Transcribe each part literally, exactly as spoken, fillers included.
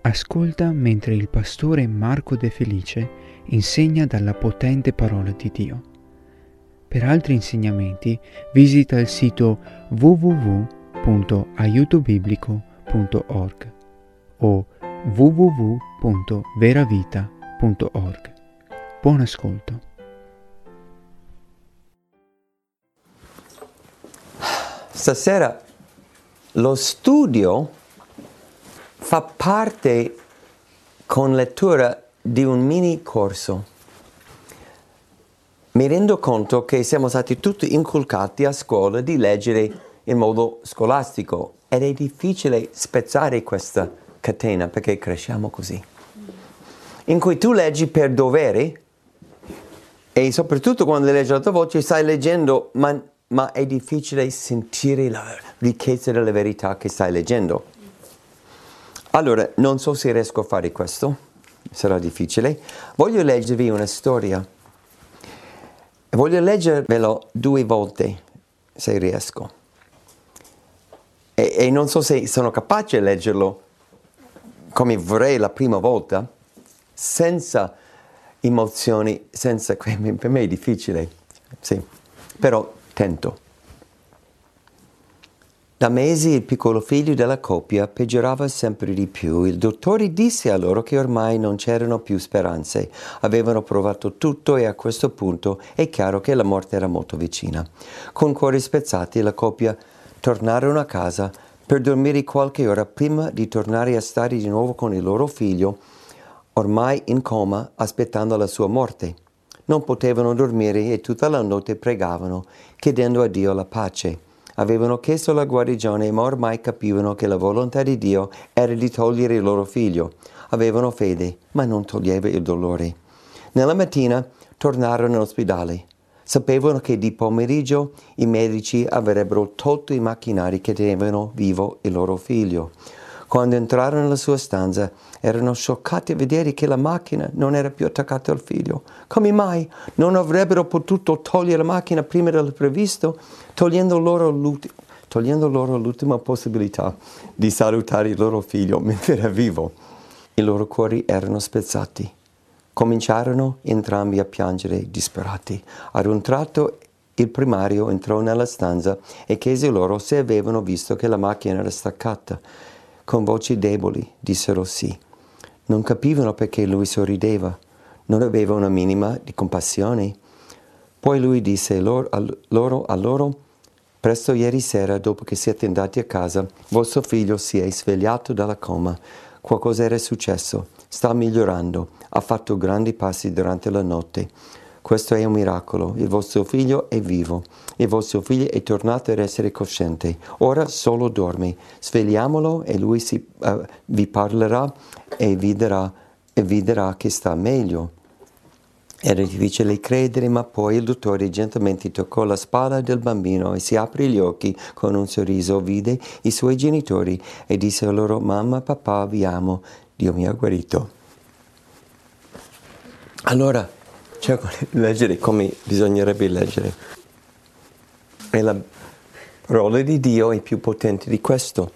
Ascolta mentre il pastore Marco De Felice insegna dalla potente parola di Dio. Per altri insegnamenti visita il sito w w w punto aiuto biblico punto org o w w w punto veravita punto org. Buon ascolto. Stasera lo studio fa parte con lettura di un mini corso. Mi rendo conto che siamo stati tutti inculcati a scuola di leggere in modo scolastico ed è difficile spezzare questa catena perché cresciamo così, in cui tu leggi per dovere e soprattutto quando leggi la tua voce stai leggendo ma, ma è difficile sentire la ricchezza della verità che stai leggendo. Allora, non so se riesco a fare questo, sarà difficile. Voglio leggervi una storia. Voglio leggervelo due volte, se riesco. E, e non so se sono capace di leggerlo come vorrei la prima volta, senza emozioni, senza... Per me è difficile, sì, però tento. Da mesi il piccolo figlio della coppia peggiorava sempre di più. Il dottore disse a loro che ormai non c'erano più speranze. Avevano provato tutto e a questo punto è chiaro che la morte era molto vicina. Con cuori spezzati la coppia tornarono a casa per dormire qualche ora prima di tornare a stare di nuovo con il loro figlio, ormai in coma, aspettando la sua morte. Non potevano dormire e tutta la notte pregavano, chiedendo a Dio la pace. Avevano chiesto la guarigione, ma ormai capivano che la volontà di Dio era di togliere il loro figlio. Avevano fede, ma non toglieva il dolore. Nella mattina tornarono all'ospedale. Sapevano che di pomeriggio i medici avrebbero tolto i macchinari che tenevano vivo il loro figlio. Quando entrarono nella sua stanza, erano scioccati a vedere che la macchina non era più attaccata al figlio. Come mai non avrebbero potuto togliere la macchina prima del previsto, togliendo loro, l'ulti- togliendo loro l'ultima possibilità di salutare il loro figlio mentre era vivo? I loro cuori erano spezzati. Cominciarono entrambi a piangere disperati. Ad un tratto il primario entrò nella stanza e chiese loro se avevano visto che la macchina era staccata. Con voci deboli dissero sì. Non capivano perché lui sorrideva. Non aveva una minima di compassione. Poi lui disse loro a loro, a loro presto ieri sera, dopo che siete andati a casa, vostro figlio si è svegliato dalla coma. Qualcosa era successo. Sta migliorando. Ha fatto grandi passi durante la notte. Questo è un miracolo. Il vostro figlio è vivo. Il vostro figlio è tornato ad essere cosciente. Ora solo dorme. Svegliamolo e lui si, uh, vi parlerà e vi, darà, e vi dirà che sta meglio. Era difficile credere, ma poi il dottore gentilmente toccò la spalla del bambino e si aprì gli occhi con un sorriso. Vide i suoi genitori e disse loro: mamma, papà, vi amo. Dio mi ha guarito. Allora, cerco di leggere come bisognerebbe leggere. E la parola di Dio è più potente di questo.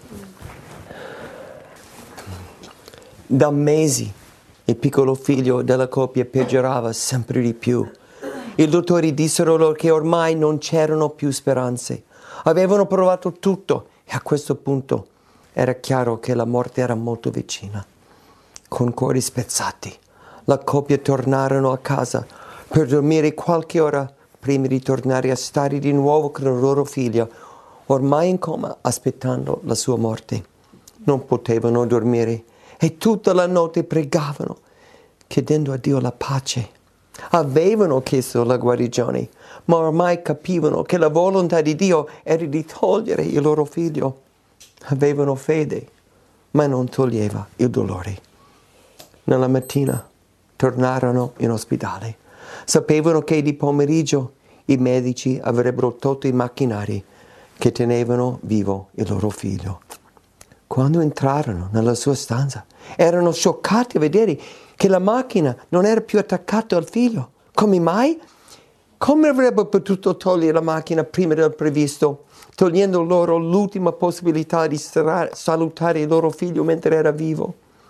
Da mesi il piccolo figlio della coppia peggiorava sempre di più. I dottori dissero loro che ormai non c'erano più speranze. Avevano provato tutto e a questo punto era chiaro che la morte era molto vicina. Con cuori spezzati, la coppia tornarono a casa per dormire qualche ora prima di tornare a stare di nuovo con il loro figlio, ormai in coma, aspettando la sua morte. Non potevano dormire e tutta la notte pregavano, chiedendo a Dio la pace. Avevano chiesto la guarigione, ma ormai capivano che la volontà di Dio era di togliere il loro figlio. Avevano fede, ma non toglieva il dolore. Nella mattina tornarono in ospedale. Sapevano che di pomeriggio i medici avrebbero tolto i macchinari che tenevano vivo il loro figlio. Quando entrarono nella sua stanza, erano scioccati a vedere che la macchina non era più attaccata al figlio. Come mai? Come avrebbero potuto togliere la macchina prima del previsto, togliendo loro l'ultima possibilità di salutare il loro figlio mentre era vivo?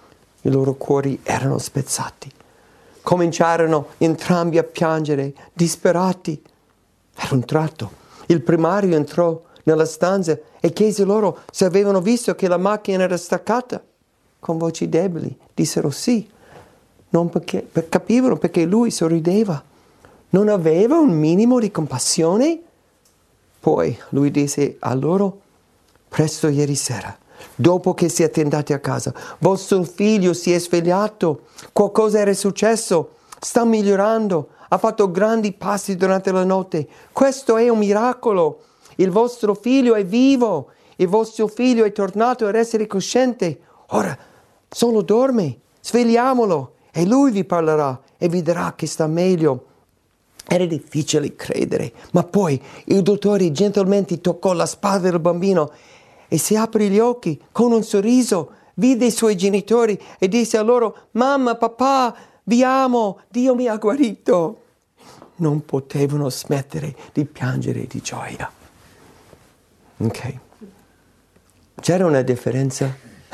i loro cuori erano spezzati. Cominciarono entrambi a piangere, disperati. Era un tratto. Il primario entrò nella stanza e chiese loro se avevano visto che la macchina era staccata. Con voci deboli dissero sì. Non perché, per, capivano perché lui sorrideva. Non aveva un minimo di compassione? Poi lui disse a loro, presto ieri sera, dopo che siete andati a casa, vostro figlio si è svegliato, qualcosa era successo, sta migliorando, ha fatto grandi passi durante la notte. Questo è un miracolo. Il vostro figlio è vivo, il vostro figlio è tornato ad essere cosciente. Ora solo dorme, svegliamolo e lui vi parlerà e vi dirà che sta meglio. Era difficile credere, ma poi il dottore gentilmente toccò la spalla del bambino e si aprì gli occhi con un sorriso, vide i suoi genitori e disse a loro: mamma, papà, vi amo, Dio mi ha guarito. Non potevano smettere di piangere di gioia. Ok. C'era una differenza?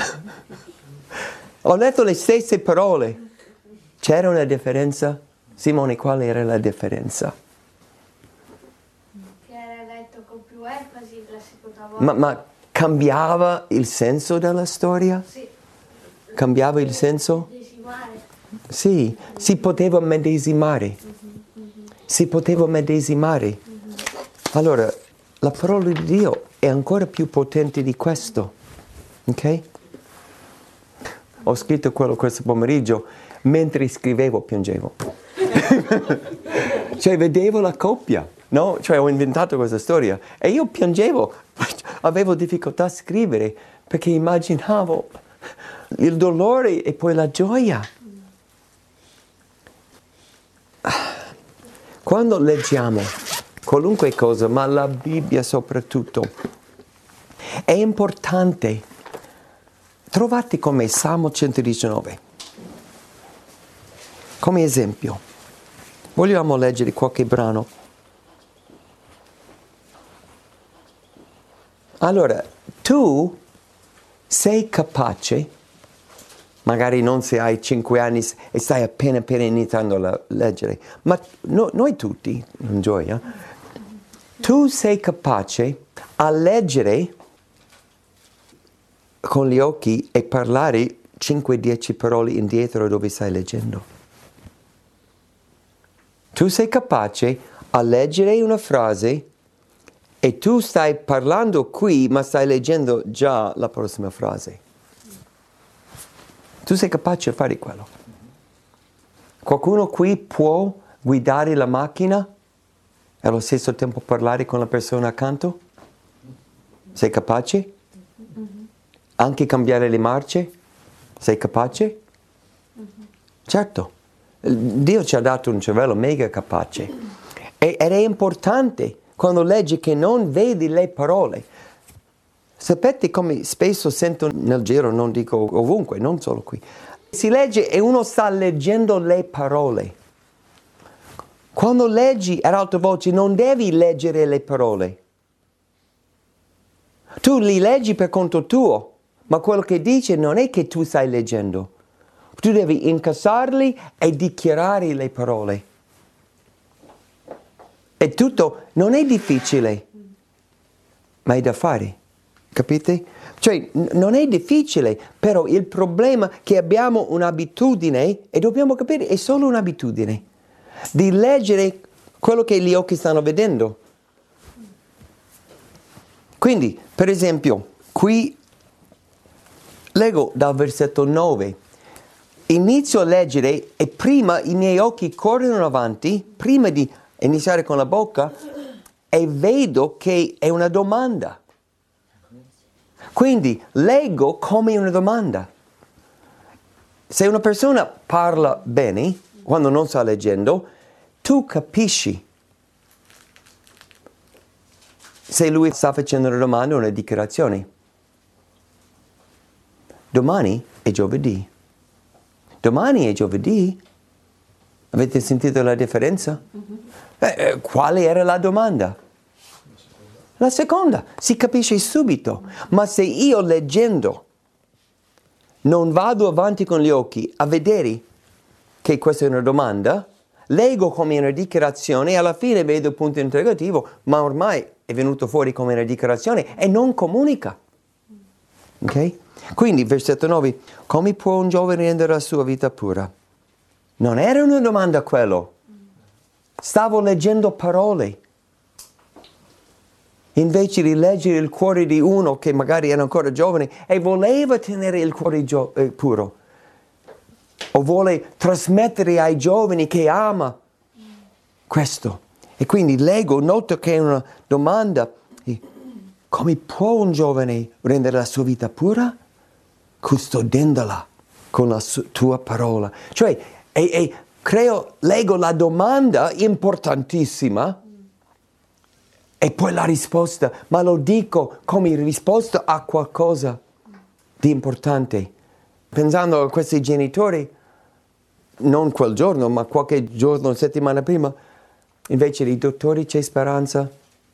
Ho letto le stesse parole. C'era una differenza? Simone, qual era la differenza? Che era detto con più enfasi la seconda volta. Ma, ma cambiava il senso della storia? Sì. Cambiava il senso? Medesimare. Sì, si poteva medesimare. Si poteva medesimare. Allora, la parola di Dio è ancora più potente di questo. Ok? Ho scritto quello questo pomeriggio, mentre scrivevo piangevo. Cioè vedevo la coppia, no? Cioè ho inventato questa storia e io piangevo, avevo difficoltà a scrivere perché immaginavo il dolore e poi la gioia. Quando leggiamo qualunque cosa, ma la Bibbia soprattutto, è importante. Trovate come Salmo centodiciannove, come esempio. Vogliamo leggere qualche brano? Allora, tu sei capace, magari non se hai cinque anni e stai appena appena iniziando a leggere, ma no, noi tutti, in gioia, tu sei capace a leggere con gli occhi e parlare cinque dieci parole indietro dove stai leggendo. Tu sei capace a leggere una frase e tu stai parlando qui, ma stai leggendo già la prossima frase. Tu sei capace a fare quello. Qualcuno qui può guidare la macchina e allo stesso tempo parlare con la persona accanto? Sei capace? Anche cambiare le marce? Sei capace? Certo. Dio ci ha dato un cervello mega capace e, ed è importante quando leggi che non vedi le parole. Sapete come spesso sento nel giro, non dico ovunque, non solo qui. Si legge e uno sta leggendo le parole. Quando leggi ad alta voce non devi leggere le parole. Tu li leggi per conto tuo, ma quello che dice non è che tu stai leggendo. Tu devi incassarli e dichiarare le parole. E tutto non è difficile, ma è da fare. Capite? Cioè, n- non è difficile, però il problema è che abbiamo un'abitudine, e dobbiamo capire, è solo un'abitudine, di leggere quello che gli occhi stanno vedendo. Quindi, per esempio, qui leggo dal versetto nove. Inizio a leggere e prima i miei occhi corrono avanti, prima di iniziare con la bocca, e vedo che è una domanda. Quindi leggo come una domanda. Se una persona parla bene, quando non sta leggendo, tu capisci se lui sta facendo una domanda o una dichiarazione. Domani è giovedì. Domani è giovedì. Avete sentito la differenza? Mm-hmm. Eh, eh, quale era la domanda? La seconda, si capisce subito. Ma se io leggendo non vado avanti con gli occhi a vedere che questa è una domanda, leggo come una dichiarazione e alla fine vedo il punto interrogativo, ma ormai è venuto fuori come una dichiarazione e non comunica. Ok? Quindi, versetto nove, come può un giovane rendere la sua vita pura? Non era una domanda quello. Stavo leggendo parole. Invece di leggere il cuore di uno che magari era ancora giovane e voleva tenere il cuore gio- eh, puro. O vuole trasmettere ai giovani che ama questo. E quindi leggo, noto che è una domanda. Come può un giovane rendere la sua vita pura? Custodendola con la su- tua parola. Cioè, e, e creo, leggo la domanda importantissima e poi la risposta, ma lo dico come risposta a qualcosa di importante. Pensando a questi genitori, non quel giorno, ma qualche giorno, settimana prima, invece di dottori c'è speranza.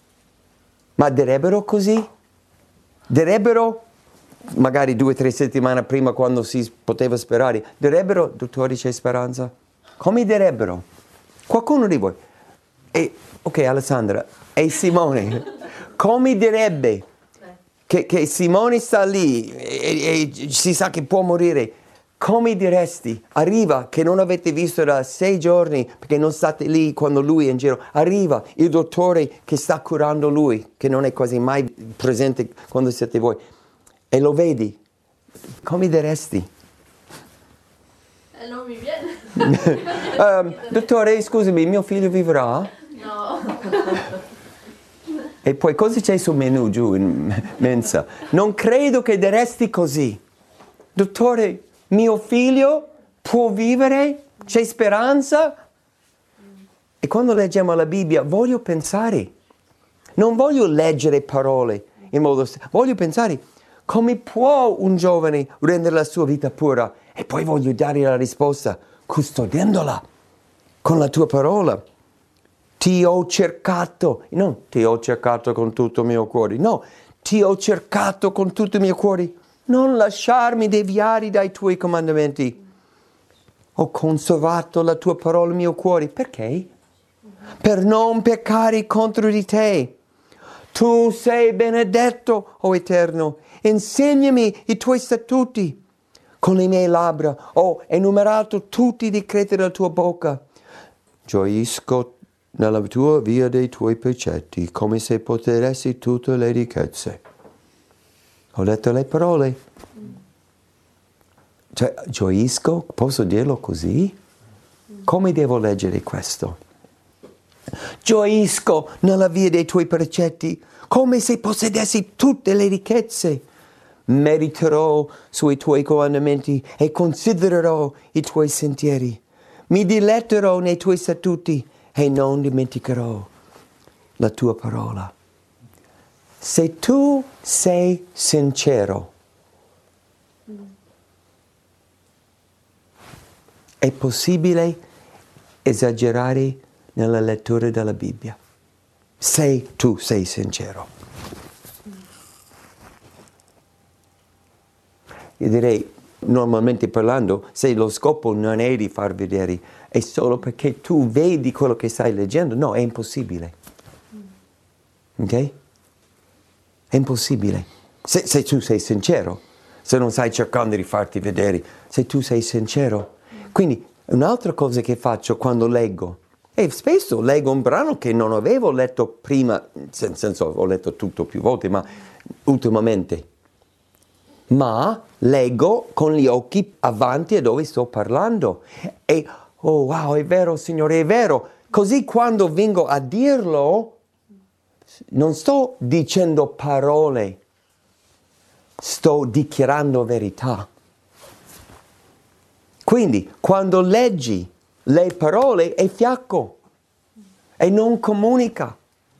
Ma direbbero così? Direbbero, magari due o tre settimane prima quando si poteva sperare, direbbero, dottori c'è speranza? Come direbbero? Qualcuno di voi? E, ok, Alessandra, e Simone, come direbbe che, che Simone sta lì e, e si sa che può morire? Come diresti? Arriva che non avete visto da sei giorni perché non state lì quando lui è in giro. Arriva il dottore che sta curando lui, che non è quasi mai presente quando siete voi. E lo vedi. Come diresti? Eh, non mi viene. um, dottore, scusami, mio figlio vivrà? No. E poi cosa c'è sul menù giù in mensa? Non credo che diresti così. Dottore, mio figlio può vivere? C'è speranza? E quando leggiamo la Bibbia voglio pensare. Non voglio leggere parole in modo... Voglio pensare come può un giovane rendere la sua vita pura? E poi voglio dare la risposta custodendola con la tua parola. Ti ho cercato, non ti ho cercato con tutto il mio cuore, no, ti ho cercato con tutto il mio cuore. Non lasciarmi deviare dai tuoi comandamenti. Ho conservato la tua parola nel mio cuore. Perché? Per non peccare contro di te. Tu sei benedetto, o Eterno. Insegnami i tuoi statuti. Con le mie labbra ho enumerato tutti i decreti della tua bocca. Gioisco nella tua via dei tuoi precetti, come se poteressi tutte le ricchezze. Ho letto le parole. Cioè, gioisco? Posso dirlo così? Come devo leggere questo? Gioisco nella via dei tuoi precetti, come se possedessi tutte le ricchezze. Mediterò sui tuoi comandamenti e considererò i tuoi sentieri. Mi diletterò nei tuoi statuti e non dimenticherò la tua parola. Se tu sei sincero, è possibile esagerare nella lettura della Bibbia. Se tu sei sincero. Io direi, normalmente parlando, se lo scopo non è di far vedere, è solo perché tu vedi quello che stai leggendo, no, è impossibile. Ok? È impossibile. Se, se tu sei sincero, se non stai cercando di farti vedere, se tu sei sincero. Quindi un'altra cosa che faccio quando leggo, e spesso leggo un brano che non avevo letto prima, nel senso ho letto tutto più volte, ma ultimamente. Ma leggo con gli occhi avanti a dove sto parlando. E, oh wow, è vero Signore, è vero. Così quando vengo a dirlo, non sto dicendo parole, sto dichiarando verità. Quindi, quando leggi le parole è fiacco e non comunica.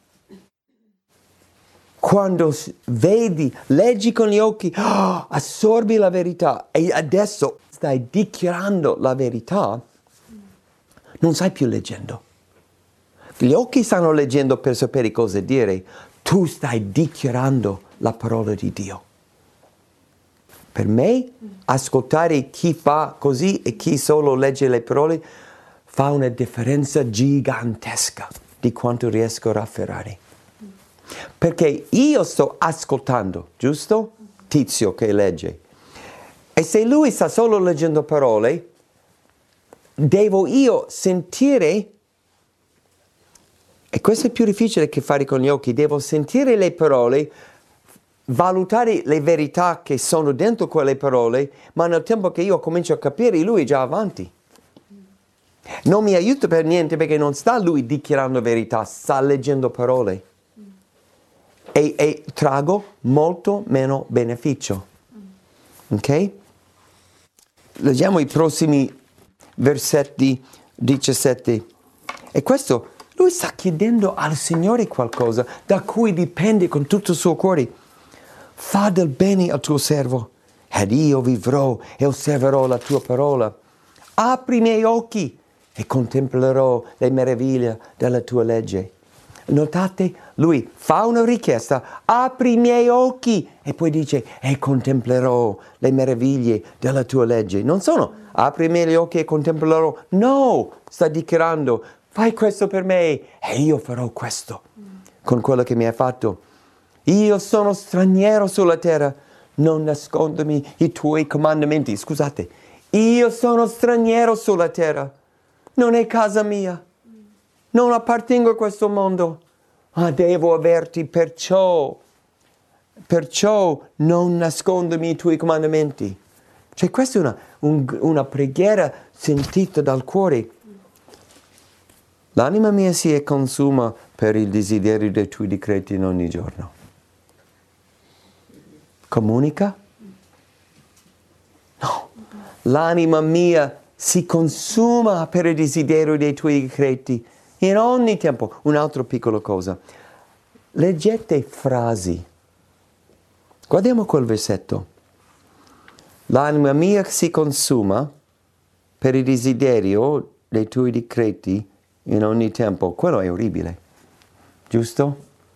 Quando vedi, leggi con gli occhi, oh, assorbi la verità e adesso stai dichiarando la verità, non stai più leggendo. Gli occhi stanno leggendo per sapere cosa dire, tu stai dichiarando la parola di Dio. per me ascoltare chi fa così e chi solo legge le parole fa una differenza gigantesca di quanto riesco a rafferrare. Perché io sto ascoltando, giusto? Tizio che legge. E se lui sta solo leggendo parole, devo io sentire, e questo è più difficile che fare con gli occhi, devo sentire le parole, valutare le verità che sono dentro quelle parole, ma nel tempo che io comincio a capire, lui è già avanti. Non mi aiuta per niente perché non sta lui dichiarando verità, sta leggendo parole. E, e trago molto meno beneficio. Ok? Leggiamo i prossimi versetti diciassette. E questo, lui sta chiedendo al Signore qualcosa da cui dipende con tutto il suo cuore. Fa del bene al tuo servo, ed io vivrò e osserverò la tua parola. Apri i miei occhi e contemplerò le meraviglie della tua legge. Notate, lui fa una richiesta, apri i miei occhi, e poi dice, e contemplerò le meraviglie della tua legge. Non sono, apri i miei occhi e contemplerò. No, sta dichiarando, fai questo per me, e io farò questo con quello che mi hai fatto. Io sono straniero sulla terra, non nascondermi i tuoi comandamenti. Scusate, io sono straniero sulla terra, non è casa mia. Non appartengo a questo mondo, ma devo averti, perciò, perciò non nascondermi i tuoi comandamenti. Cioè questa è una, un, una preghiera sentita dal cuore. L'anima mia si consuma per il desiderio dei tuoi decreti in ogni giorno. Comunica? No, l'anima mia si consuma per il desiderio dei tuoi decreti. In ogni tempo, un'altra piccola cosa, leggete frasi. Guardiamo quel versetto. L'anima mia si consuma per il desiderio dei tuoi decreti in ogni tempo. Quello è orribile, giusto?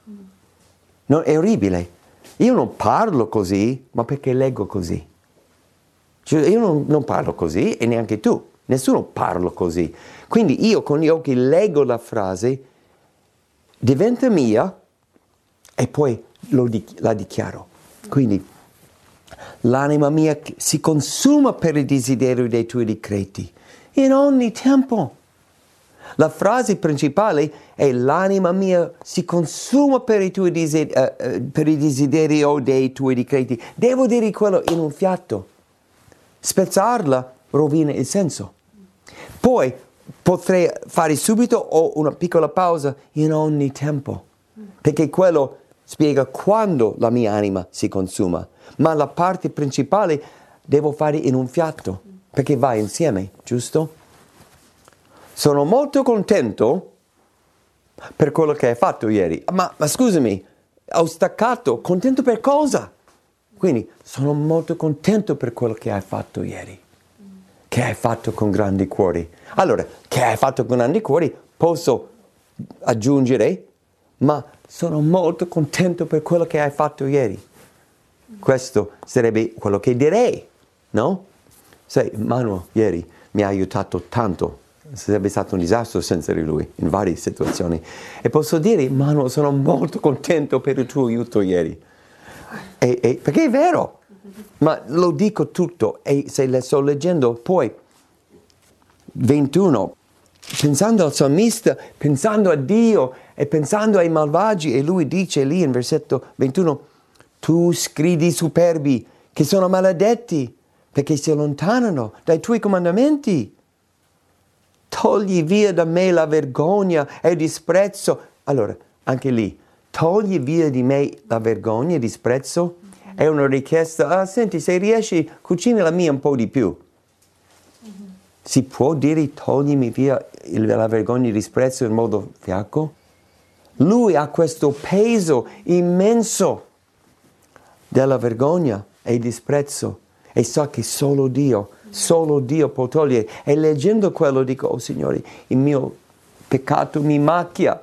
No, è orribile. Io non parlo così, ma perché leggo così. Cioè, io non, non parlo così e neanche tu. Nessuno parla così. Quindi io con gli occhi leggo la frase, diventa mia e poi lo dichi- la dichiaro. Quindi l'anima mia si consuma per il desiderio dei tuoi decreti in ogni tempo. La frase principale è l'anima mia si consuma per, i tuoi desideri- uh, uh, per il desiderio dei tuoi decreti. Devo dire quello in un fiato. Spezzarla rovina il senso. Poi potrei fare subito o una piccola pausa in ogni tempo, perché quello spiega quando la mia anima si consuma, ma la parte principale devo fare in un fiato, perché va insieme, giusto? Sono molto contento per quello che hai fatto ieri, ma, ma scusami, ho staccato, contento per cosa? Quindi sono molto contento per quello che hai fatto ieri. Che hai fatto con grandi cuori. Allora, che hai fatto con grandi cuori, posso aggiungere, ma sono molto contento per quello che hai fatto ieri. Questo sarebbe quello che direi, no? Sai, Manuel ieri mi ha aiutato tanto, sarebbe stato un disastro senza di lui, in varie situazioni. E posso dire, Manuel, sono molto contento per il tuo aiuto ieri. E, e, perché è vero. Ma lo dico tutto, e se le sto leggendo poi, ventuno, pensando al salmista, pensando a Dio e pensando ai malvagi, e lui dice lì in versetto ventuno, tu sgridi i superbi che sono maledetti perché si allontanano dai tuoi comandamenti. Togli via da me la vergogna e il disprezzo. Allora, anche lì, togli via di me la vergogna e il disprezzo. È una richiesta, ah, senti, se riesci, cucina la mia un po' di più. Mm-hmm. Si può dire toglimi via il, la vergogna e il disprezzo in modo fiacco? Lui ha questo peso immenso della vergogna e il disprezzo e sa che solo Dio, solo Dio può togliere. E leggendo quello dico, oh Signore, il mio peccato mi macchia.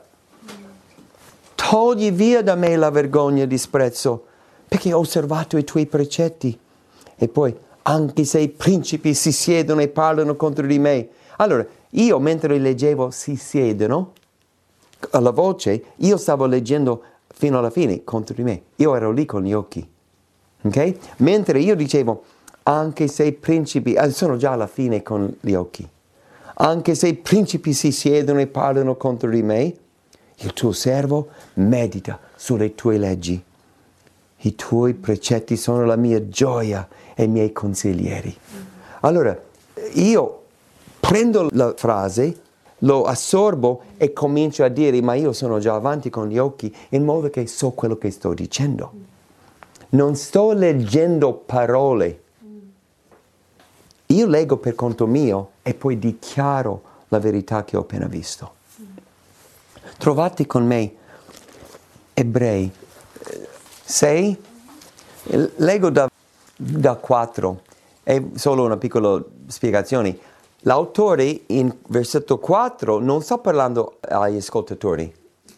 Togli via da me la vergogna e il disprezzo, perché ho osservato i tuoi precetti E poi, anche se i principi si siedono e parlano contro di me. Allora, io mentre leggevo si siedono, alla voce, io stavo leggendo fino alla fine contro di me. Io ero lì con gli occhi. Ok? Mentre io dicevo, anche se i principi, eh, sono già alla fine con gli occhi. Anche se i principi si siedono e parlano contro di me, il tuo servo medita sulle tue leggi. I tuoi precetti sono la mia gioia e i miei consiglieri. Allora, io prendo la frase, lo assorbo e comincio a dire, ma io sono già avanti con gli occhi, in modo che so quello che sto dicendo. Non sto leggendo parole. Io leggo per conto mio e poi dichiaro la verità che ho appena visto. Trovate con me Ebrei sei, leggo da, da quattro, è solo una piccola spiegazione. L'autore in versetto quattro non sta parlando agli ascoltatori,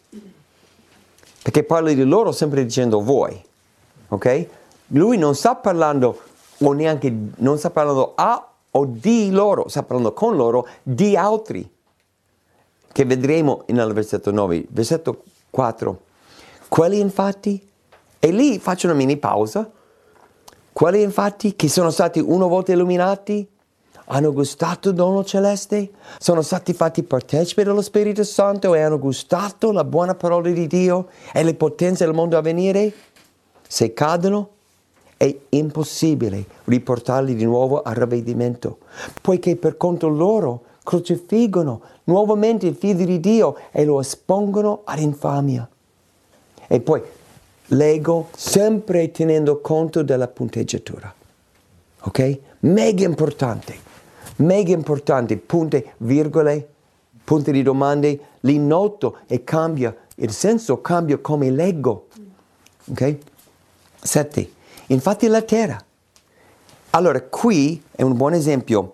perché parla di loro sempre dicendo voi, ok? Lui non sta parlando o neanche, non sta parlando a o di loro, sta parlando con loro di altri, che vedremo nel versetto nove. Versetto quattro, quelli infatti, e lì faccio una mini pausa, quelli infatti che sono stati una volta illuminati, hanno gustato il dono celeste, sono stati fatti partecipi dello Spirito Santo e hanno gustato la buona parola di Dio e le potenze del mondo a venire, se cadono è impossibile riportarli di nuovo al ravvedimento, poiché per conto loro crocifiggono nuovamente il Figlio di Dio e lo espongono ad infamia. E poi leggo sempre tenendo conto della punteggiatura, ok? Mega importante, mega importante, punte, virgole, punti di domande, li noto e cambia, il senso cambia come leggo, ok? Sette, infatti la terra. Allora, qui è un buon esempio.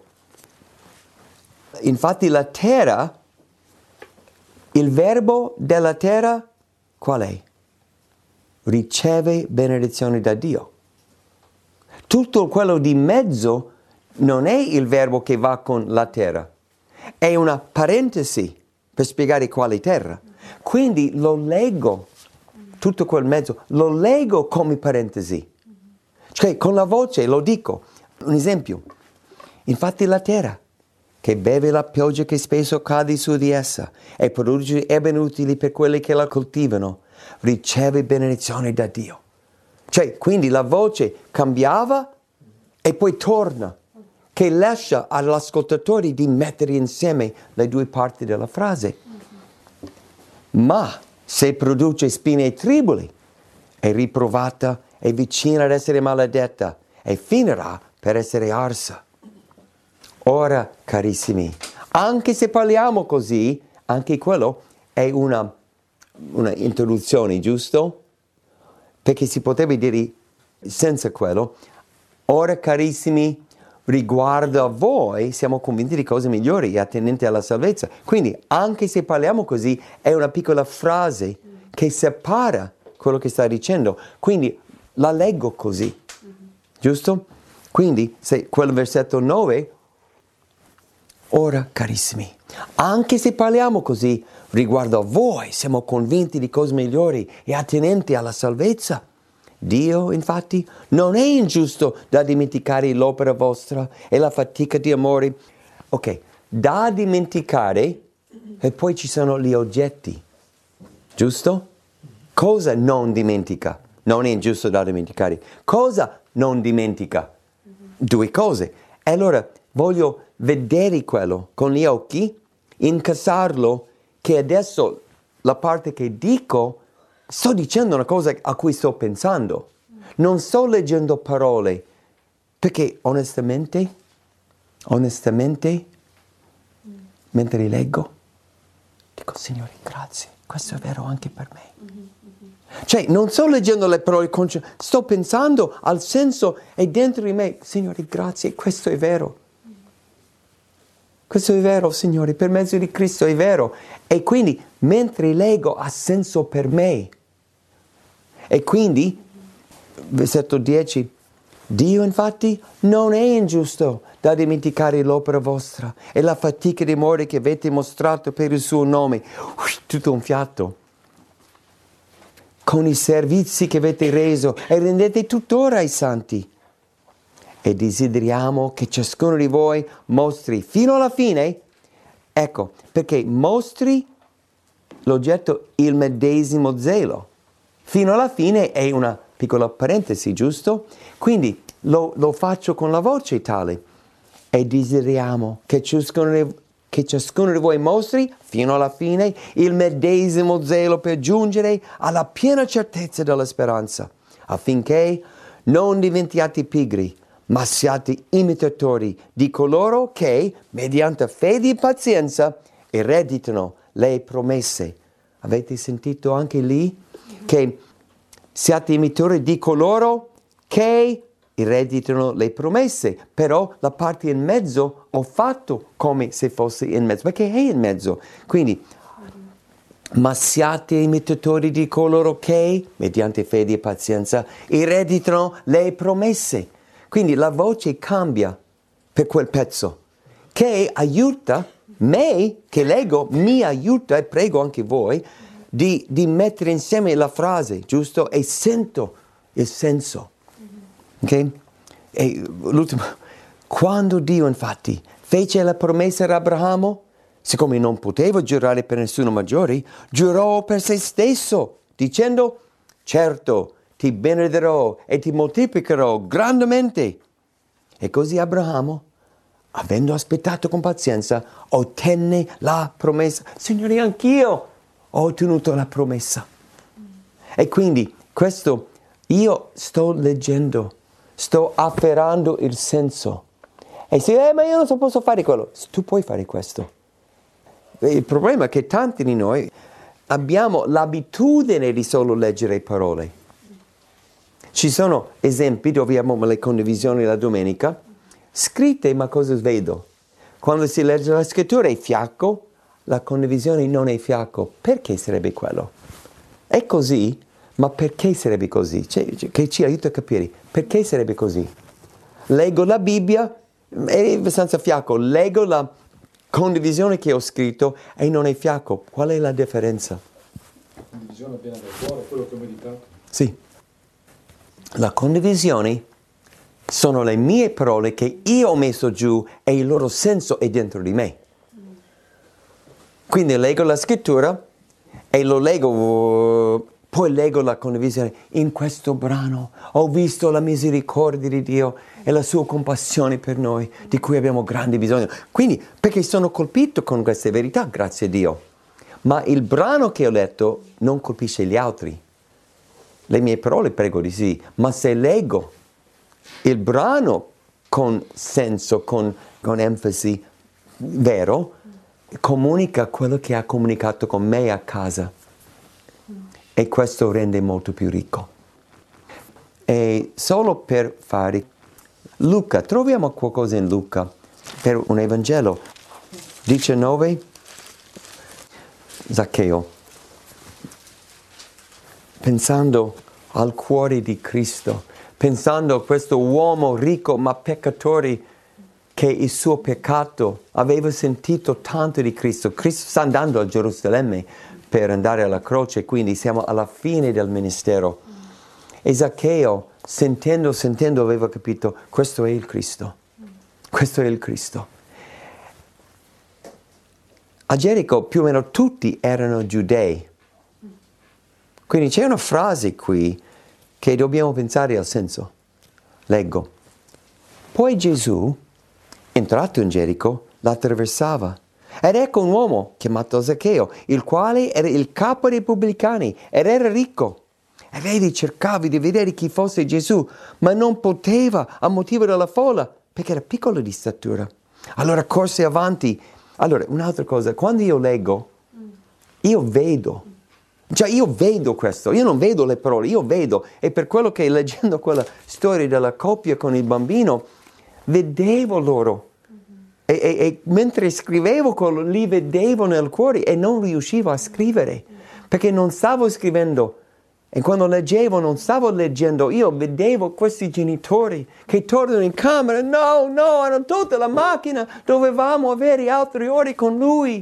Infatti la terra, il verbo della terra, qual è? Riceve benedizione da Dio. Tutto quello di mezzo non è il verbo che va con la terra, è una parentesi per spiegare quale terra. Quindi lo leggo, tutto quel mezzo, lo leggo come parentesi. Cioè con la voce lo dico. Un esempio, infatti la terra che beve la pioggia che spesso cade su di essa e produce ebeni utili per quelli che la coltivano, riceve benedizione da Dio. Cioè, quindi la voce cambiava e poi torna, che lascia all'ascoltatore di mettere insieme le due parti della frase. Ma se produce spine e triboli, è riprovata, è vicina ad essere maledetta e finirà per essere arsa. Ora, carissimi, anche se parliamo così, anche quello è una, una introduzione, giusto? Perché si potrebbe dire senza quello, ora carissimi, riguardo a voi, siamo convinti di cose migliori e attenenti alla salvezza. Quindi, anche se parliamo così, è una piccola frase che separa quello che sta dicendo. Quindi, la leggo così, giusto? Quindi, se quel versetto nove, ora carissimi, anche se parliamo così, riguardo a voi, siamo convinti di cose migliori e attenenti alla salvezza. Dio, infatti, non è ingiusto da dimenticare l'opera vostra e la fatica di amore. Ok, da dimenticare e poi ci sono gli oggetti, giusto? Cosa non dimentica? Non è ingiusto da dimenticare. Cosa non dimentica? Due cose. E allora voglio vedere quello con gli occhi, incassarlo, che adesso la parte che dico, sto dicendo una cosa a cui sto pensando. Non sto leggendo parole, perché onestamente, onestamente, mentre li leggo, dico, Signore, grazie, questo è vero anche per me. Cioè, non sto leggendo le parole, sto pensando al senso e dentro di me, Signore, grazie, questo è vero. Questo è vero, Signore, per mezzo di Cristo è vero. E quindi, mentre leggo, ha senso per me. E quindi, versetto dieci, Dio infatti non è ingiusto da dimenticare l'opera vostra e la fatica di amore che avete mostrato per il suo nome. Ui, tutto un fiato. Con i servizi che avete reso e rendete tuttora ai santi. E desideriamo che ciascuno di voi mostri fino alla fine, ecco, perché mostri l'oggetto il medesimo zelo. Fino alla fine è una piccola parentesi, giusto? Quindi lo, lo faccio con la voce tale. E desideriamo che ciascuno, di, che ciascuno di voi mostri, fino alla fine, il medesimo zelo per giungere alla piena certezza della speranza, affinché non diventiate pigri, ma siate imitatori di coloro che, mediante fede e pazienza, ereditano le promesse. Avete sentito anche lì? Che siate imitatori di coloro che ereditano le promesse, però la parte in mezzo ho fatto come se fosse in mezzo, perché è in mezzo. Quindi, ma siate imitatori di coloro che, mediante fede e pazienza, ereditano le promesse. Quindi la voce cambia per quel pezzo, che aiuta me, che leggo, mi aiuta, e prego anche voi, Di, di mettere insieme la frase, giusto? E sento il senso. Ok? E l'ultimo, quando Dio infatti fece la promessa ad Abramo, siccome non poteva giurare per nessuno maggiore, giurò per se stesso, dicendo, certo, ti benedirò e ti moltiplicherò grandemente. E così Abramo, avendo aspettato con pazienza, ottenne la promessa. Signore, anch'io ho ottenuto la promessa. E quindi questo io sto leggendo, sto afferrando il senso. E se, eh, ma io non so, posso fare quello. Tu puoi fare questo. Il problema è che tanti di noi abbiamo l'abitudine di solo leggere parole. Ci sono esempi dove abbiamo le condivisioni la domenica, scritte, ma cosa vedo? Quando si legge la scrittura è fiacco, la condivisione non è fiacco. Perché sarebbe quello? È così, ma perché sarebbe così? Cioè, che ci aiuta a capire. Perché sarebbe così? Leggo la Bibbia, è abbastanza fiacco. Leggo la condivisione che ho scritto e non è fiacco. Qual è la differenza? La condivisione viene dal cuore, quello che ho meditato. Sì. La condivisione sono le mie parole che io ho messo giù e il loro senso è dentro di me. Quindi leggo la scrittura e lo leggo, poi leggo la condivisione. In questo brano ho visto la misericordia di Dio e la sua compassione per noi, di cui abbiamo grande bisogno. Quindi, perché sono colpito con queste verità, grazie a Dio. Ma il brano che ho letto non colpisce gli altri. Le mie parole prego di sì, ma se leggo il brano con senso, con, con enfasi vero, comunica quello che ha comunicato con me a casa. E questo rende molto più ricco. E solo per fare Luca, troviamo qualcosa in Luca per un Evangelo diciannove. Zaccheo, pensando al cuore di Cristo, pensando a questo uomo ricco ma peccatore, che il suo peccato aveva sentito tanto di Cristo. Cristo sta andando a Gerusalemme per andare alla croce, quindi siamo alla fine del ministero. E Zaccheo, sentendo, sentendo, aveva capito, questo è il Cristo. Questo è il Cristo. A Gerico più o meno tutti erano giudei. Quindi c'è una frase qui che dobbiamo pensare al senso. Leggo. Poi Gesù, entrato in Gerico, la attraversava. Ed ecco un uomo chiamato Zaccheo, il quale era il capo dei pubblicani ed era ricco. E vedi, cercava di vedere chi fosse Gesù, ma non poteva a motivo della folla, perché era piccolo di statura. Allora corse avanti. Allora, un'altra cosa, quando io leggo, io vedo. Cioè, io vedo questo, io non vedo le parole, io vedo. E per quello che leggendo quella storia della coppia con il bambino, vedevo loro. E, e, e mentre scrivevo quello, li vedevo nel cuore e non riuscivo a scrivere, perché non stavo scrivendo E quando leggevo non stavo leggendo, io vedevo questi genitori che tornano in camera, no, no, hanno tolto la macchina, dovevamo avere altre ore con lui.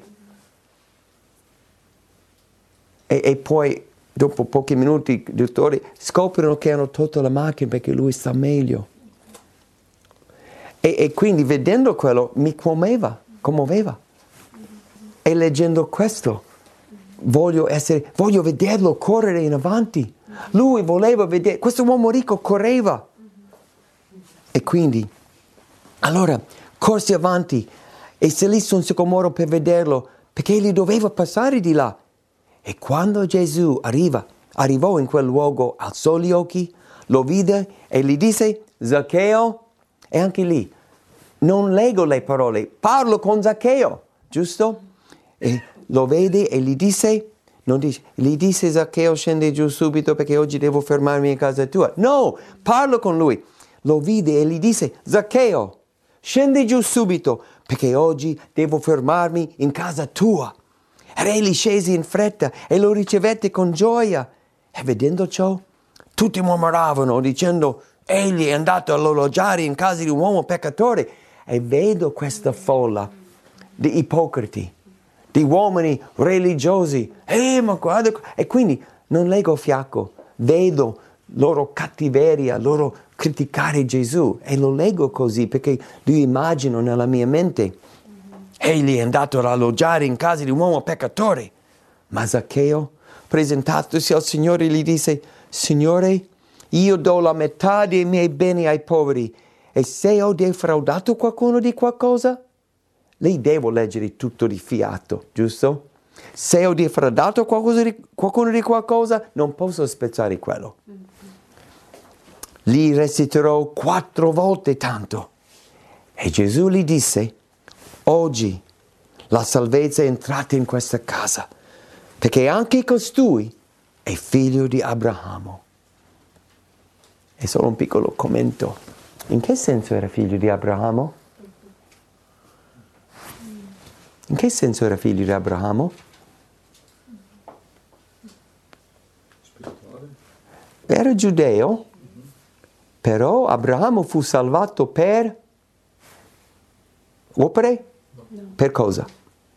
E, e poi, dopo pochi minuti, i dottori scoprono che hanno tolto la macchina perché lui sta meglio. E, e quindi vedendo quello mi commuoveva, commuoveva. E leggendo questo, voglio essere, voglio vederlo correre in avanti. Lui voleva vedere, questo uomo ricco correva. E quindi, allora, corsi avanti e salì su un sicomoro per vederlo, perché egli doveva passare di là. E quando Gesù arriva, arrivò in quel luogo, alzò gli occhi, lo vide e gli disse, Zaccheo, e anche lì, non leggo le parole, parlo con Zaccheo, giusto? E lo vede e gli disse, non dice, gli disse Zaccheo scendi giù subito perché oggi devo fermarmi in casa tua. No, parlo con lui. Lo vide e gli disse, Zaccheo, scendi giù subito perché oggi devo fermarmi in casa tua. Ed egli scese in fretta e lo ricevette con gioia. E vedendo ciò, tutti mormoravano dicendo, egli è andato a alloggiare in casa di un uomo peccatore. E vedo questa folla di ipocriti, di uomini religiosi. Eh, ma guarda, e quindi non leggo fiacco, vedo loro cattiveria, loro criticare Gesù e lo leggo così perché lo immagino nella mia mente. Egli è andato ad alloggiare in casa di un uomo peccatore. Ma Zaccheo, presentatosi al Signore, gli disse, Signore, io do la metà dei miei beni ai poveri e se ho defraudato qualcuno di qualcosa, lei devo leggere tutto di fiato, giusto? Se ho defraudato qualcosa di, qualcuno di qualcosa, non posso spezzare quello. Gli restituirò quattro volte tanto. E Gesù gli disse, oggi la salvezza è entrata in questa casa, perché anche costui è figlio di Abramo. È solo un piccolo commento. In che senso era figlio di Abramo? In che senso era figlio di Abramo? Era giudeo, però Abramo fu salvato per opere? Per cosa?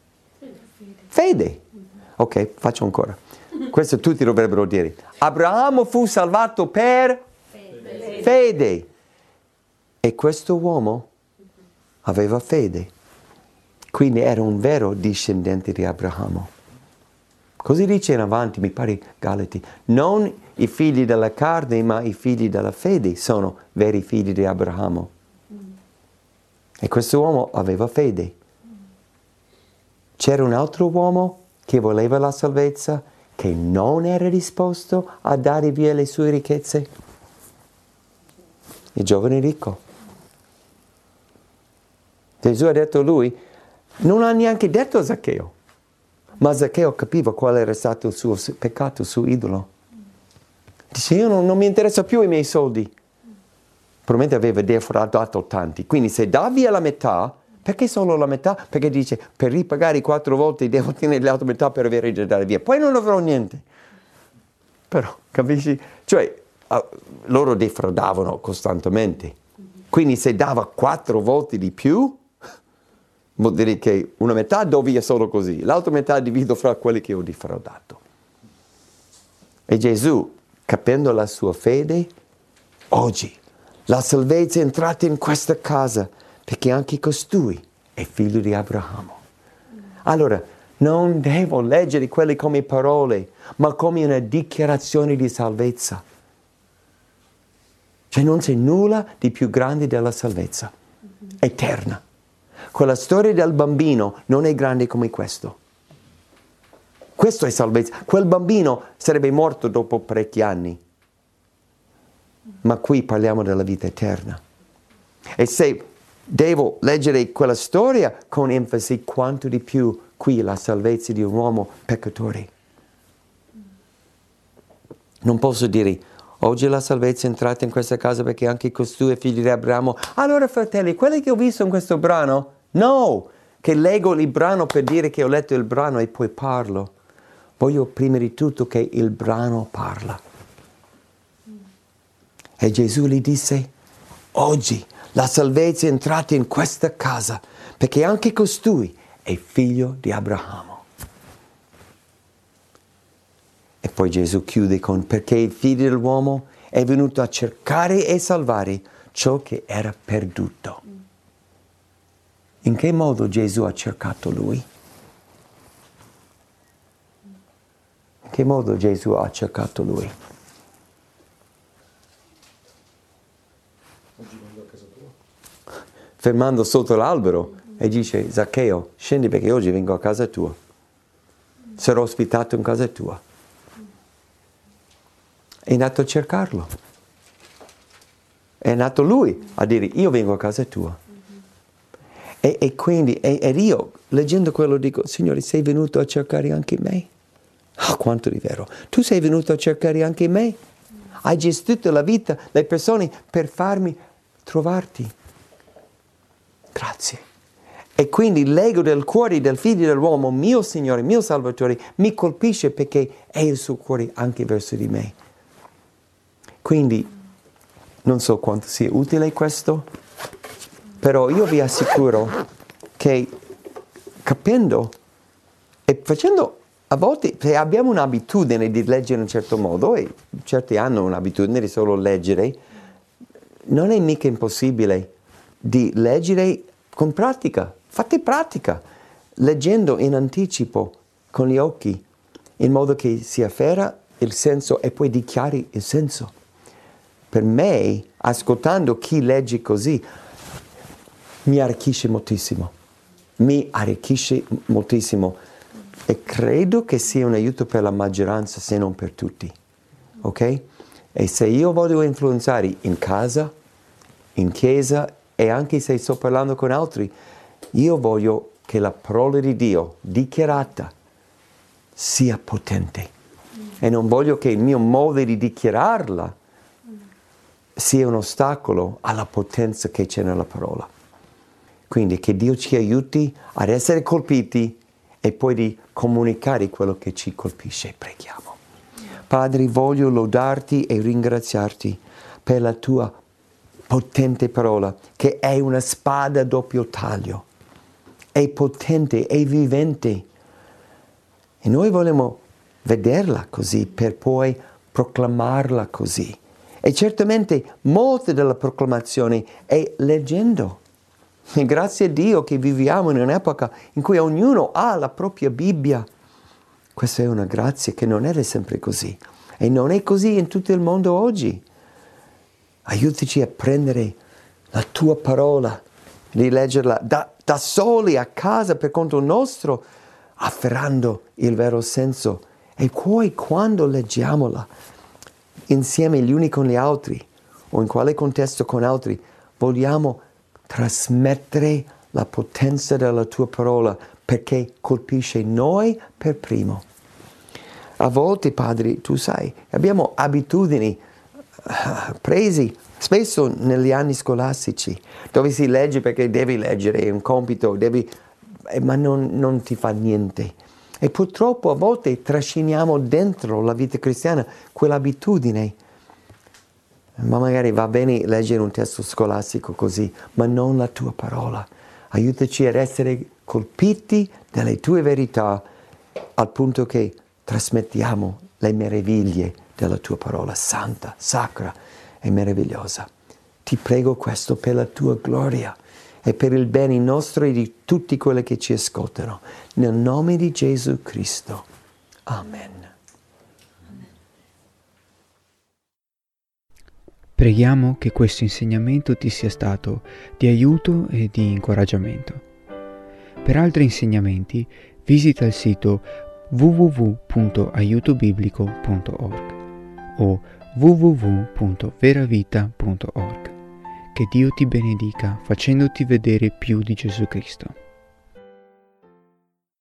Fede. Ok, faccio ancora. Questo tutti dovrebbero dire. Abramo fu salvato per fede. Fede. E questo uomo aveva fede. Quindi era un vero discendente di Abramo. Così dice in avanti, mi pare Galati, non i figli della carne, ma i figli della fede sono veri figli di Abramo. E questo uomo aveva fede. C'era un altro uomo che voleva la salvezza, che non era disposto a dare via le sue ricchezze. Il giovane ricco. Gesù ha detto a lui, non ha neanche detto a Zaccheo, ma Zaccheo capiva qual era stato il suo peccato, il suo idolo. Dice, io non, non mi interessa più i miei soldi. Probabilmente aveva defraudato tanti, quindi se dà via la metà, perché solo la metà? Perché dice, per ripagare quattro volte devo tenere l'altra metà per avere da dare via, poi non avrò niente. Però, capisci? Cioè, uh, loro defraudavano costantemente, quindi se dava quattro volte di più, vuol dire che una metà do via solo così, l'altra metà divido fra quelli che ho defraudato. E Gesù, capendo la sua fede, oggi la salvezza è entrata in questa casa, perché anche costui è figlio di Abramo. Allora, non devo leggere quelle come parole, ma come una dichiarazione di salvezza. Cioè non c'è nulla di più grande della salvezza, eterna. Quella storia del bambino non è grande come questo. Questo è salvezza. Quel bambino sarebbe morto dopo parecchi anni. Ma qui parliamo della vita eterna. E se devo leggere quella storia con enfasi, quanto di più qui la salvezza di un uomo peccatore. Non posso dire, oggi la salvezza è entrata in questa casa perché anche costui è figlio di Abramo. Allora fratelli, quelli che ho visto in questo brano, no, che leggo il brano per dire che ho letto il brano e poi parlo. Voglio prima di tutto che il brano parla. E Gesù gli disse, oggi la salvezza è entrata in questa casa, perché anche costui è figlio di Abramo. E poi Gesù chiude con, perché il figlio dell'uomo è venuto a cercare e salvare ciò che era perduto. In che modo Gesù ha cercato lui? In che modo Gesù ha cercato lui? Oggi vengo a casa tua. Fermando sotto l'albero e dice, Zaccheo, scendi perché oggi vengo a casa tua. Sarò ospitato in casa tua. È nato a cercarlo. È nato lui a dire, io vengo a casa tua. E, e quindi, e, ed io, leggendo quello, dico, Signore, sei venuto a cercare anche me? Ah, quanto di vero. Tu sei venuto a cercare anche me? Hai gestito la vita, le persone, per farmi trovarti. Grazie. E quindi l'ego del cuore del figlio dell'uomo, mio Signore, mio Salvatore, mi colpisce perché è il suo cuore anche verso di me. Quindi, non so quanto sia utile questo, però io vi assicuro che capendo e facendo, a volte se abbiamo un'abitudine di leggere in un certo modo, e certi hanno un'abitudine di solo leggere, non è mica impossibile di leggere con pratica. Fate pratica, leggendo in anticipo con gli occhi, in modo che si afferra il senso e poi dichiari il senso. Per me, ascoltando chi legge così, mi arricchisce moltissimo, mi arricchisce moltissimo e credo che sia un aiuto per la maggioranza se non per tutti, ok? E se io voglio influenzare in casa, in chiesa e anche se sto parlando con altri, io voglio che la parola di Dio dichiarata sia potente e non voglio che il mio modo di dichiararla sia un ostacolo alla potenza che c'è nella parola. Quindi che Dio ci aiuti ad essere colpiti e poi di comunicare quello che ci colpisce. Preghiamo. Padre, voglio lodarti e ringraziarti per la tua potente parola, che è una spada a doppio taglio. È potente, è vivente. E noi vogliamo vederla così per poi proclamarla così. E certamente molte delle proclamazioni è leggendo. E grazie a Dio che viviamo in un'epoca in cui ognuno ha la propria Bibbia. Questa è una grazia che non era sempre così. E non è così in tutto il mondo oggi. Aiutaci a prendere la tua parola, di leggerla da, da soli a casa per conto nostro, afferrando il vero senso. E poi quando leggiamola insieme gli uni con gli altri o in quale contesto con altri, vogliamo trasmettere la potenza della tua parola perché colpisce noi per primo. A volte, Padre, tu sai, abbiamo abitudini uh, presi spesso negli anni scolastici dove si legge perché devi leggere, è un compito, devi, eh, ma non, non ti fa niente. E purtroppo a volte trasciniamo dentro la vita cristiana quell'abitudine. Ma magari va bene leggere un testo scolastico così, ma non la tua parola. Aiutaci ad essere colpiti dalle tue verità al punto che trasmettiamo le meraviglie della tua parola santa, sacra e meravigliosa. Ti prego questo per la tua gloria e per il bene nostro e di tutti quelli che ci ascoltano. Nel nome di Gesù Cristo. Amen. Preghiamo che questo insegnamento ti sia stato di aiuto e di incoraggiamento. Per altri insegnamenti visita il sito w w w punto aiuto biblico punto org o w w w punto veravita punto org. Che Dio ti benedica facendoti vedere più di Gesù Cristo.